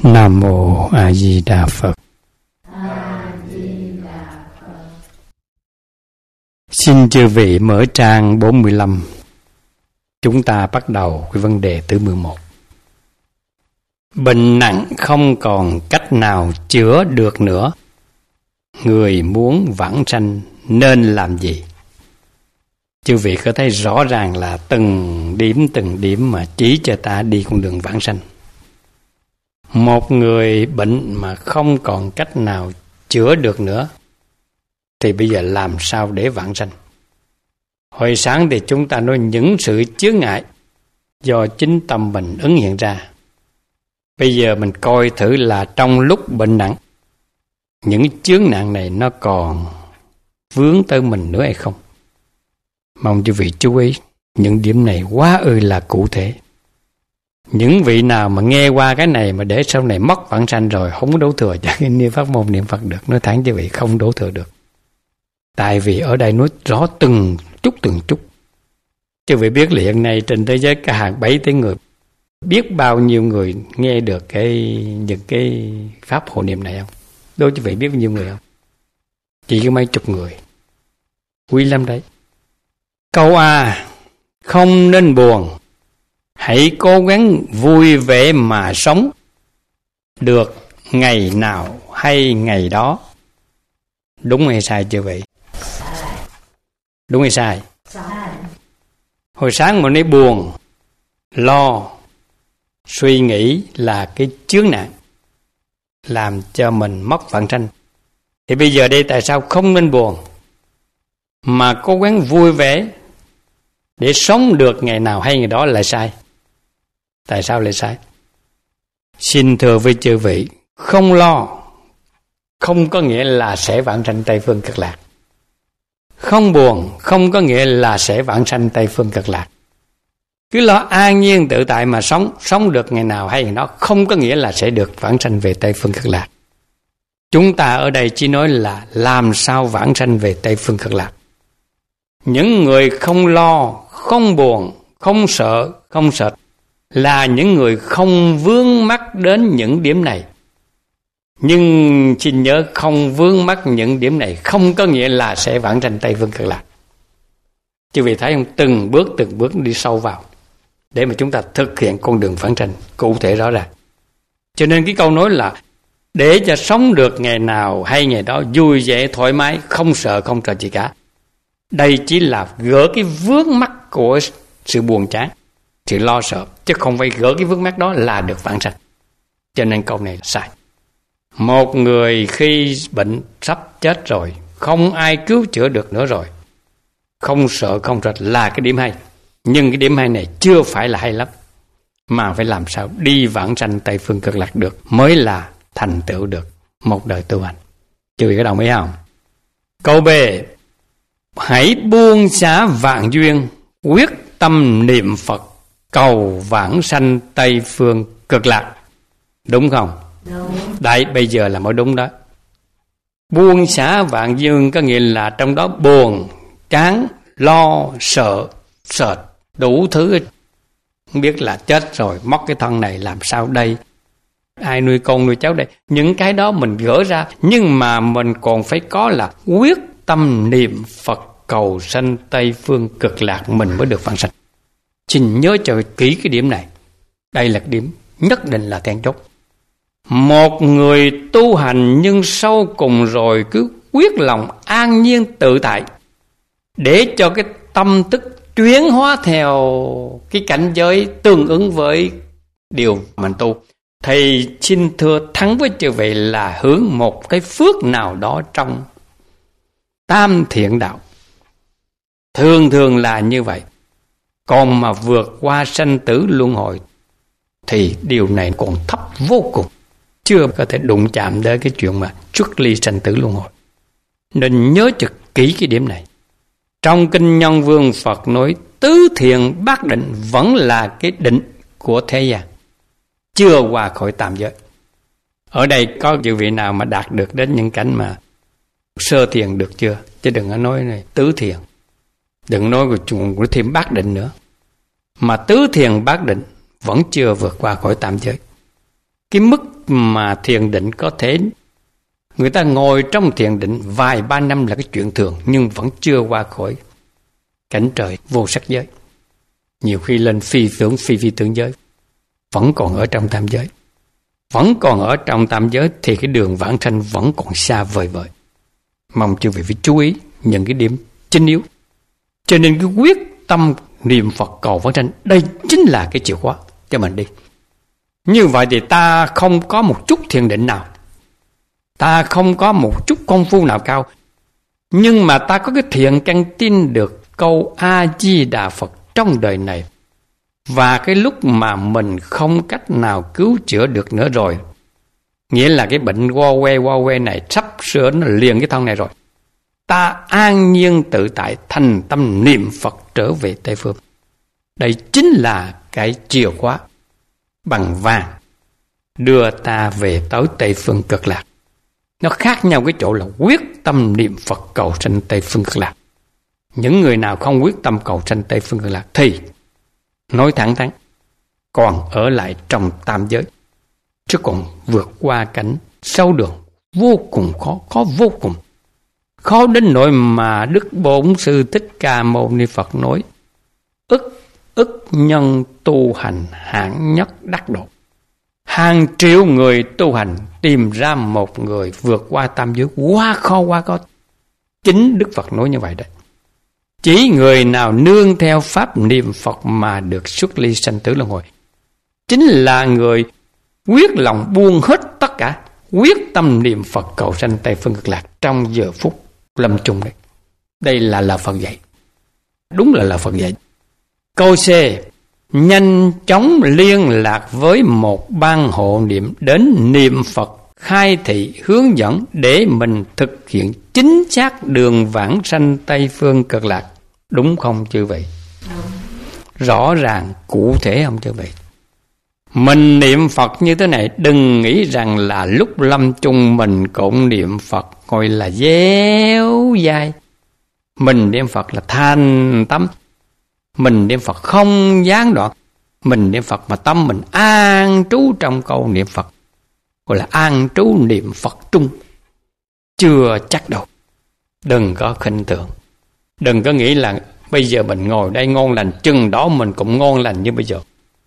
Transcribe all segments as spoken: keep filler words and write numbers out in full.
Nam Mô A Di Đà Phật. Xin chư vị mở trang bốn mươi lăm. Chúng ta bắt đầu cái vấn đề thứ mười một. Bệnh nặng không còn cách nào chữa được nữa. Người muốn vãng sanh nên làm gì? Chư vị có thấy rõ ràng là từng điểm từng điểm mà chỉ cho ta đi con đường vãng sanh. Một người bệnh mà không còn cách nào chữa được nữa thì bây giờ làm sao để vãng sanh? Hồi sáng thì chúng ta nói những sự chướng ngại do chính tâm mình ứng hiện ra. Bây giờ mình coi thử là trong lúc bệnh nặng, những chướng nạn này nó còn vướng tới mình nữa hay không? Mong quý vị chú ý, những điểm này quá ư là cụ thể. Những vị nào mà nghe qua cái này mà để sau này mất vãng sanh rồi không có đổ thừa cho cái niệm pháp môn niệm Phật được. Nói thẳng quý vị không đổ thừa được. Tại vì ở đây nói rõ từng chút từng chút. Chứ vị biết là hiện nay trên thế giới cả hàng bảy tỷ người, biết bao nhiêu người nghe được cái những cái pháp hộ niệm này không? Đôi quý vị biết bao nhiêu người không? Chỉ có mấy chục người. Quý lắm đấy. Câu A, không nên buồn, hãy cố gắng vui vẻ mà sống, được ngày nào hay ngày đó. Đúng hay sai chưa vậy? Đúng hay sai? Hồi sáng mà nói buồn, lo, suy nghĩ là cái chướng nạn làm cho mình mất vãng sanh. Thì bây giờ đây tại sao không nên buồn mà cố gắng vui vẻ để sống được ngày nào hay ngày đó lại sai? Tại sao lại sai? Xin thưa với chư vị, không lo không có nghĩa là sẽ vãng sanh Tây Phương Cực Lạc. Không buồn không có nghĩa là sẽ vãng sanh Tây Phương Cực Lạc. Cứ lo an nhiên tự tại mà sống, sống được ngày nào hay ngày đó, không có nghĩa là sẽ được vãng sanh về Tây Phương Cực Lạc. Chúng ta ở đây chỉ nói là làm sao vãng sanh về Tây Phương Cực Lạc. Những người không lo, không buồn, không sợ, không sệt là những người không vướng mắc đến những điểm này. Nhưng xin nhớ, không vướng mắc những điểm này không có nghĩa là sẽ vãng sanh Tây Phương Cực Lạc. Chứ vì thấy không, từng bước từng bước đi sâu vào để mà chúng ta thực hiện con đường vãng sanh cụ thể rõ ràng. Cho nên cái câu nói là để cho sống được ngày nào hay ngày đó vui vẻ thoải mái, không sợ không sợ gì cả. Đây chỉ là gỡ cái vướng mắc của sự buồn chán, sự lo sợ, chứ không phải gỡ cái vướng mắc đó là được vãng sanh. Cho nên câu này là sai. Một người khi bệnh sắp chết rồi, không ai cứu chữa được nữa rồi, không sợ không sệt là cái điểm hay. Nhưng cái điểm hay này chưa phải là hay lắm, mà phải làm sao đi vãng sanh Tây Phương Cực Lạc được mới là thành tựu được một đời tu hành. Chứ vị có đồng ý không? Câu B, hãy buông xả vạn duyên, quyết tâm niệm Phật, cầu vãng sanh Tây Phương Cực Lạc. Đúng không? Đúng. Đấy, bây giờ là mới đúng đó. Buông xả vạn duyên có nghĩa là trong đó buồn, chán, lo, sợ, sệt, đủ thứ. Không biết là chết rồi, mất cái thân này làm sao đây? Ai nuôi con nuôi cháu đây? Những cái đó mình gỡ ra, nhưng mà mình còn phải có là quyết tâm niệm Phật, cầu sanh Tây Phương Cực Lạc mình mới được vãng sanh. Xin nhớ cho kỹ cái điểm này. Đây là cái điểm nhất định là then chốt. Một người tu hành nhưng sâu cùng rồi cứ quyết lòng an nhiên tự tại để cho cái tâm thức chuyển hóa theo cái cảnh giới tương ứng với điều mình tu, thì xin thưa thắng với chư vị là hướng một cái phước nào đó trong tam thiện đạo. Thường thường là như vậy. Còn mà vượt qua sanh tử luân hồi thì điều này còn thấp vô cùng, chưa có thể đụng chạm đến cái chuyện mà xuất ly sanh tử luân hồi. Nên nhớ cho kỹ cái điểm này. Trong Kinh Nhân Vương Phật nói tứ thiện bát định vẫn là cái định của thế gian, chưa qua khỏi tam giới. Ở đây có chư vị nào mà đạt được đến những cảnh mà sơ thiền được chưa? Chứ đừng có nói này tứ thiền, đừng nói của thêm bát định nữa. Mà tứ thiền bát định vẫn chưa vượt qua khỏi tam giới. Cái mức mà thiền định có thể người ta ngồi trong thiền định vài ba năm là cái chuyện thường, nhưng vẫn chưa qua khỏi cảnh trời vô sắc giới. Nhiều khi lên phi tưởng phi phi tưởng giới, vẫn còn ở trong tam giới. Vẫn còn ở trong tam giới thì cái đường vãng sanh vẫn còn xa vời vời. Mong chư vị phải chú ý những cái điểm chính yếu. Cho nên cái quyết tâm niệm Phật cầu vãng sanh, đây chính là cái chìa khóa cho mình đi. Như vậy thì ta không có một chút thiền định nào, ta không có một chút công phu nào cao, nhưng mà ta có cái thiện căn tin được câu A-di-đà Phật trong đời này. Và cái lúc mà mình không cách nào cứu chữa được nữa rồi, nghĩa là cái bệnh wo que wo que này sắp sửa nó liền cái thân này rồi, ta an nhiên tự tại thành tâm niệm Phật trở về Tây Phương. Đây chính là cái chìa khóa bằng vàng đưa ta về tới Tây Phương Cực Lạc. Nó khác nhau cái chỗ là quyết tâm niệm Phật cầu sanh Tây Phương Cực Lạc. Những người nào không quyết tâm cầu sanh Tây Phương Cực Lạc thì nói thẳng thắn còn ở lại trong tam giới, chứ còn vượt qua cảnh sâu đường vô cùng khó, khó vô cùng. Khó đến nỗi mà Đức Bổn Sư Thích Ca Mâu Ni Phật nói ức ức nhân tu hành hạng nhất đắc độ. Hàng triệu người tu hành tìm ra một người vượt qua tam giới quá khó quá khó. Chính Đức Phật nói như vậy đấy. Chỉ người nào nương theo pháp niệm Phật mà được xuất ly sanh tử luân hồi, chính là người quyết lòng buông hết tất cả, quyết tâm niệm Phật cầu sanh Tây Phương Cực Lạc trong giờ phút lâm chung đấy. Đây là lời Phật dạy. Đúng là lời Phật dạy. Câu C. Nhanh chóng liên lạc với một ban hộ niệm đến niệm Phật khai thị hướng dẫn để mình thực hiện chính xác đường vãng sanh Tây Phương Cực Lạc. Đúng không chư vị? Đúng. Rõ ràng cụ thể không chư vị? Mình niệm Phật như thế này, đừng nghĩ rằng là lúc lâm chung mình cũng niệm Phật gọi là déo dai. Mình niệm Phật là thành tâm. Mình niệm Phật không gián đoạn. Mình niệm Phật mà tâm mình an trú trong câu niệm Phật, gọi là an trú niệm Phật trung. Chưa chắc đâu. Đừng có khinh thường. Đừng có nghĩ là bây giờ mình ngồi đây ngon lành, chừng đó mình cũng ngon lành như bây giờ.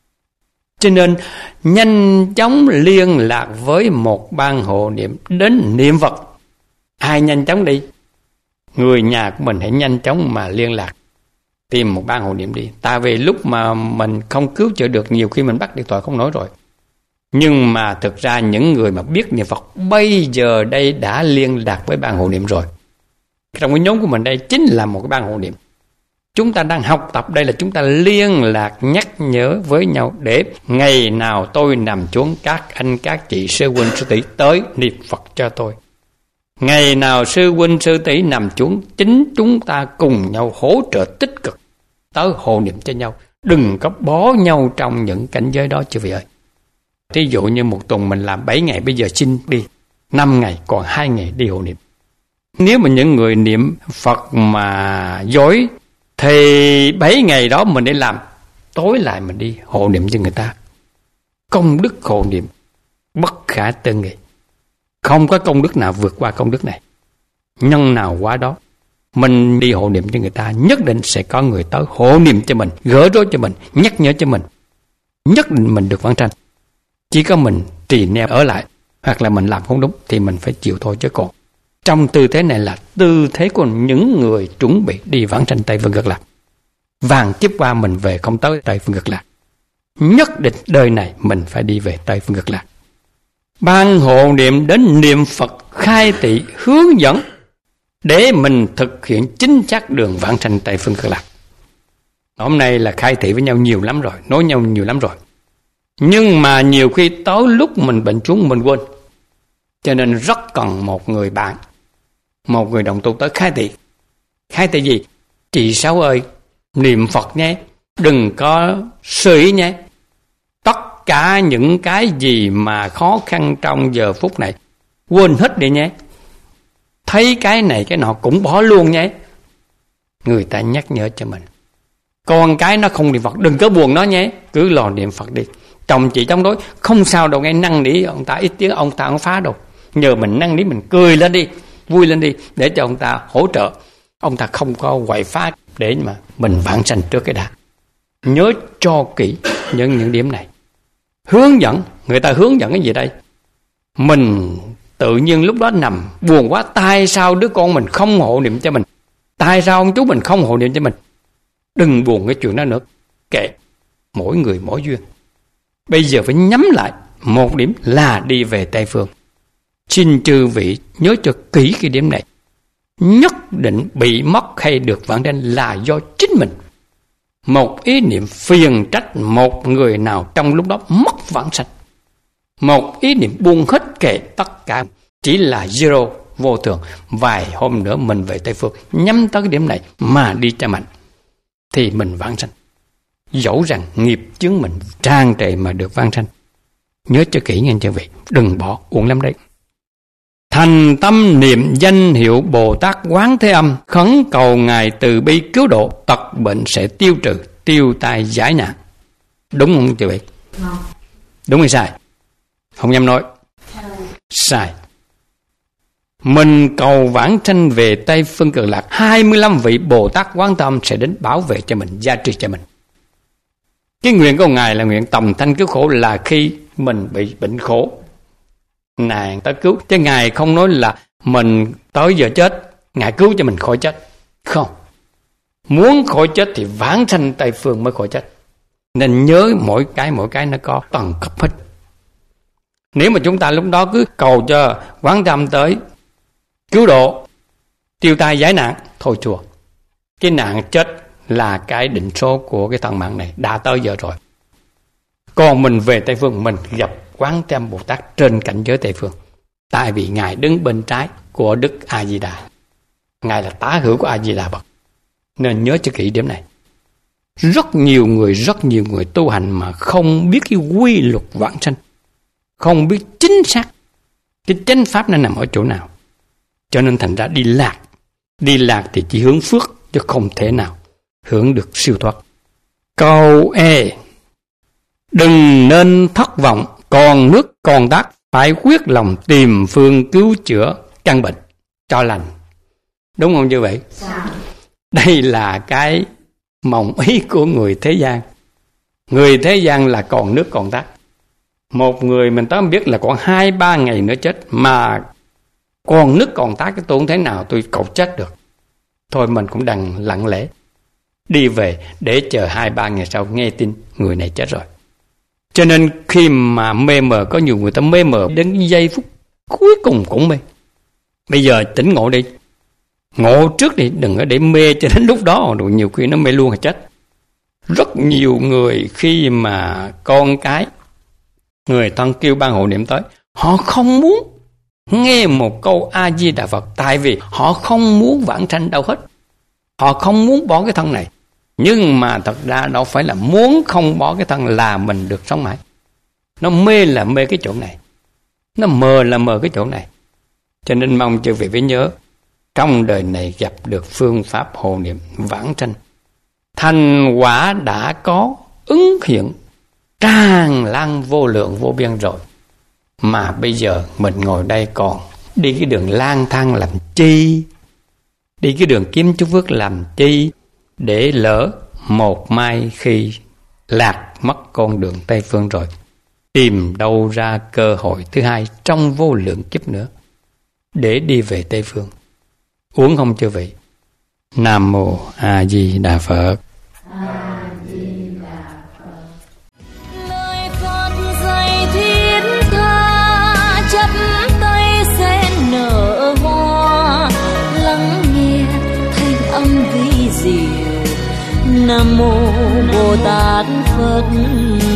Cho nên nhanh chóng liên lạc với một ban hộ niệm đến niệm Phật. Ai nhanh chóng đi? Người nhà của mình hãy nhanh chóng mà liên lạc, tìm một ban hộ niệm đi. Tại vì lúc mà mình không cứu chữa được, nhiều khi mình bắt điện thoại không nổi rồi. Nhưng mà thực ra những người mà biết niệm Phật bây giờ đây đã liên lạc với ban hộ niệm rồi. Trong cái nhóm của mình đây chính là một cái ban hộ niệm. Chúng ta đang học tập đây là chúng ta liên lạc nhắc nhở với nhau để ngày nào tôi nằm xuống, các anh các chị sư huynh sư tỷ tới niệm Phật cho tôi. Ngày nào sư huynh sư tỷ nằm xuống, chính chúng ta cùng nhau hỗ trợ tích cực tới hộ niệm cho nhau. Đừng có bó nhau trong những cảnh giới đó chư vị ơi. Thí dụ như một tuần mình làm bảy ngày, bây giờ xin đi năm ngày, còn hai ngày đi hộ niệm. Nếu mà những người niệm Phật mà dối thì bảy ngày đó mình đi làm, tối lại mình đi hộ niệm cho người ta. Công đức hộ niệm bất khả tư nghị. Không có công đức nào vượt qua công đức này. Nhân nào quá đó. Mình đi hộ niệm cho người ta, nhất định sẽ có người tới hộ niệm cho mình, gỡ rối cho mình, nhắc nhở cho mình. Nhất định mình được vãng sanh. Chỉ có mình trì neo ở lại, hoặc là mình làm không đúng thì mình phải chịu thôi chứ còn. Trong tư thế này là tư thế của những người chuẩn bị đi vãng sanh Tây Phương Cực Lạc. Vàng kiếp qua mình về không tới Tây Phương Cực Lạc. Nhất định đời này mình phải đi về Tây Phương Cực Lạc. Ban hộ niệm đến niệm Phật khai thị hướng dẫn để mình thực hiện chính xác đường vãng sanh Tây Phương Cực Lạc. Hôm nay là khai thị với nhau nhiều lắm rồi, nói nhau nhiều lắm rồi. Nhưng mà nhiều khi tới lúc mình bệnh chúng mình quên. Cho nên rất cần một người bạn, một người đồng tu tới khai thị. Khai thị gì? Chị Sáu ơi, niệm Phật nhé, đừng có suy nhé. Tất cả những cái gì mà khó khăn trong giờ phút này quên hết đi nhé. Thấy cái này cái nọ cũng bỏ luôn nhé. Người ta nhắc nhở cho mình. Còn cái nó không niệm Phật, đừng có buồn nó nhé, cứ lo niệm Phật đi. Chồng chị chống đối, không sao đâu, nghe năn nỉ ông ta ít tiếng, ông ta không phá đâu. Nhờ mình năn nỉ, mình cười lên đi, vui lên đi, để cho ông ta hỗ trợ. Ông ta không có quậy phá, để mà mình vãng sanh trước cái đã. Nhớ cho kỹ những những điểm này. Hướng dẫn, người ta hướng dẫn cái gì đây? Mình tự nhiên lúc đó nằm buồn quá, tại sao đứa con mình không hộ niệm cho mình? Tại sao ông chú mình không hộ niệm cho mình? Đừng buồn cái chuyện đó nữa, kệ, mỗi người mỗi duyên. Bây giờ phải nhắm lại một điểm là đi về Tây Phương. Xin chư vị nhớ cho kỹ cái điểm này. Nhất định bị mất hay được vãng sanh là do chính mình. Một ý niệm phiền trách một người nào trong lúc đó mất vãng sanh. Một ý niệm buông hết kệ tất cả, chỉ là zero, vô thường. Vài hôm nữa mình về Tây Phương, nhắm tới cái điểm này mà đi cho mạnh, thì mình vãng sanh. Dẫu rằng nghiệp chướng mình tràn trề mà được vãng sanh. Nhớ cho kỹ nghe chư vị, đừng bỏ, uổng lắm đấy. Thành tâm niệm danh hiệu Bồ Tát Quán Thế Âm, khấn cầu Ngài từ bi cứu độ, tật bệnh sẽ tiêu trừ, tiêu tai giải nạn. Đúng không chư vị? Không. Đúng hay sai? Không dám nói. Sai. Mình cầu vãng sanh về Tây Phương Cực Lạc, hai mươi lăm vị Bồ Tát Quán Thế Âm sẽ đến bảo vệ cho mình, gia trì cho mình. Cái nguyện của Ngài là nguyện tầm thanh cứu khổ, là khi mình bị bệnh khổ, Ngài tới cứu. Chứ Ngài không nói là mình tới giờ chết, Ngài cứu cho mình khỏi chết. Không. Muốn khỏi chết thì vãng sanh Tây Phương mới khỏi chết. Nên nhớ mỗi cái mỗi cái nó có tầng cấp hết. Nếu mà chúng ta lúc đó cứ cầu cho Quán Thế Âm tới cứu độ, tiêu tai giải nạn, thôi chùa. Cái nạn chết là cái định số của cái thân mạng này, đã tới giờ rồi. Còn mình về Tây Phương, mình gặp Quán Thế Âm Bồ Tát trên cảnh giới Tây Phương. Tại vì Ngài đứng bên trái của Đức A Di Đà, Ngài là tá hữu của A Di Đà Phật. Nên nhớ cho kỹ điểm này. Rất nhiều người, rất nhiều người tu hành mà không biết cái quy luật vãng sanh, không biết chính xác cái chánh pháp nó nằm ở chỗ nào. Cho nên thành ra đi lạc. Đi lạc thì chỉ hướng phước, chứ không thể nào hướng được siêu thoát. Câu E: đừng nên thất vọng, còn nước còn tát, phải quyết lòng tìm phương cứu chữa căn bệnh cho lành. Đúng không như vậy? Sao? Đây là cái mộng ý của người thế gian. Người thế gian là còn nước còn tát. Một người mình tới biết là còn hai ba ngày nữa chết, mà còn nước còn tát, cái tôi không thể nào tôi cầu chết được. Thôi mình cũng đành lặng lẽ đi về để chờ hai ba ngày sau nghe tin người này chết rồi. Cho nên khi mà mê mờ, có nhiều người ta mê mờ đến giây phút cuối cùng cũng mê. Bây giờ tỉnh ngộ đi, ngộ trước đi, đừng có để mê cho đến lúc đó rồi nhiều khi nó mê luôn là chết. Rất nhiều người khi mà con cái, người thân kêu ban hộ niệm tới, họ không muốn nghe một câu A Di Đà Phật, tại vì họ không muốn vãng sanh đâu hết. Họ không muốn bỏ cái thân này. Nhưng mà thật ra đâu phải là muốn không bỏ cái thân là mình được sống mãi. Nó mê là mê cái chỗ này, nó mờ là mờ cái chỗ này. Cho nên mong chư vị phải nhớ, trong đời này gặp được phương pháp hộ niệm vãng sanh, thành quả đã có ứng hiện tràn lan vô lượng vô biên rồi. Mà bây giờ mình ngồi đây còn đi cái đường lang thang làm chi? Đi cái đường kiếm chút phước làm chi? Để lỡ một mai khi lạc mất con đường Tây Phương rồi, tìm đâu ra cơ hội thứ hai trong vô lượng kiếp nữa để đi về Tây Phương. Uống không chư vị? Nam Mô A Di Đà Phật. A Di Đà Phật. Lời Phật dạy thiết tha, chắp tay sen nở hoa, lắng nghe thanh âm vi diệu. Nam Mô Bồ Tát Phật